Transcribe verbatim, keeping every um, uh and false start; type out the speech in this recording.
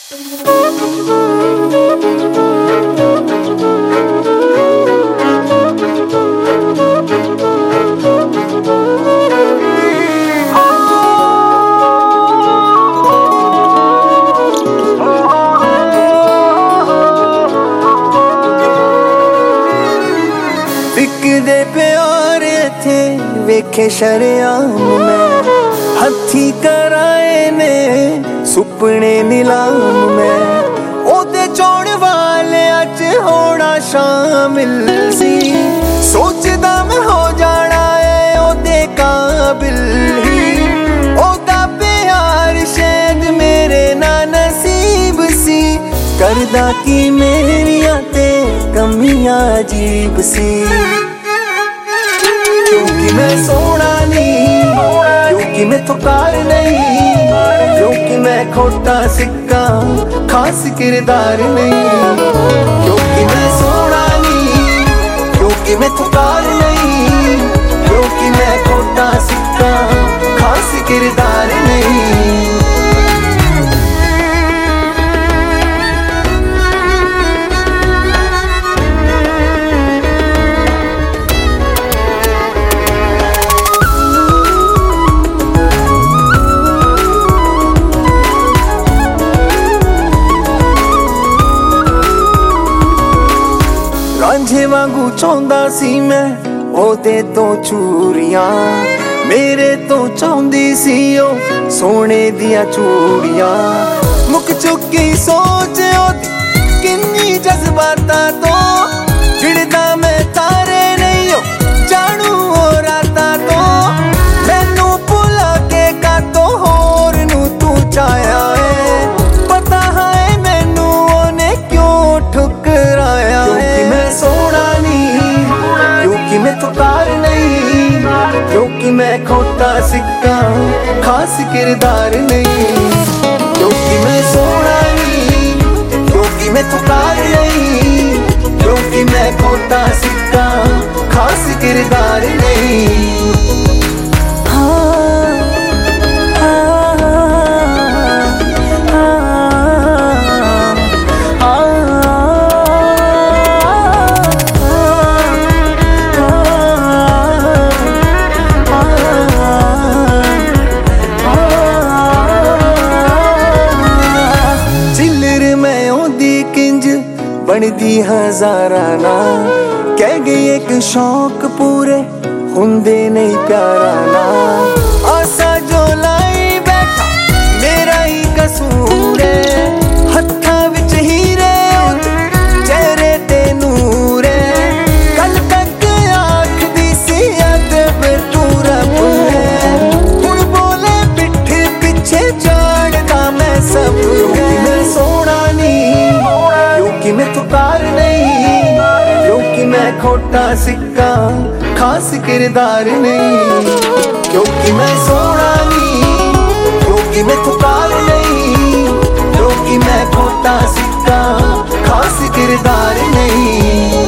विकदे प्यार थे वेखे शरेआम में, हथी कराए ने सुपने नीलाम में। ओदे चौड़ वाले अच होना शामिल सी, सोचदा मैं हो जाना है ओदे काबिल ही। ओदा प्यार शायद मेरे ना नसीब सी, करदा की मेरियां ते कमियां अजीब सी। क्योंकि मैं सोना नहीं, क्योंकि मैं थकार नहीं, क्योंकि मैं खोटा सिक्का खास किरदार नहीं। क्योंकि मैं सोना नहीं, क्योंकि मैं थकार नहीं, क्योंकि मैं खोटा सिक्का खास किरदार नहीं। रांझे वांगू चाहुंदा सी मैं ओदे तो चूरियां, मेरे तो चाहुंदी सी ओ सोने दियां चूड़ियां। मुक चुकी सोच ओदी किन्नी जज्बातां तो, चिड़दा मैं तारे नहीं ओ जानू ओ रातां तो। मैनू भुला के कातो होर नू तू चाया है, पता है मैनू ओने क्यों ठुकराया है। सोना नहीं, क्योंकि मैं थकार नहीं, क्योंकि मैं खोटा सिक्का खास किरदार नहीं। क्योंकि मैं सोना नहीं, क्योंकि मैं थकार नहीं, क्योंकि मैं खोटा सिक्का खास किरदार नहीं। बनदी हजारा ना कह गई एक शौक पूरे हुंदे नहीं प्यारा ना। आसा जो लाई बैठा मेरा ही कसूर है, हत्था विच हीरे चेहरे ते नूर है। कल तक आखदी सी अदब तू रब है, हुण बोले पिठ पिछे झाड़दा मैं सब है। मैं सोना नहीं, क्योंकि मैं थकार नहीं, क्योंकि मैं खोटा सिक्का खास किरदार नहीं। क्योंकि मैं सोना नहीं, क्योंकि मैं थकार नहीं, क्योंकि मैं खोटा सिक्का खास किरदार नहीं।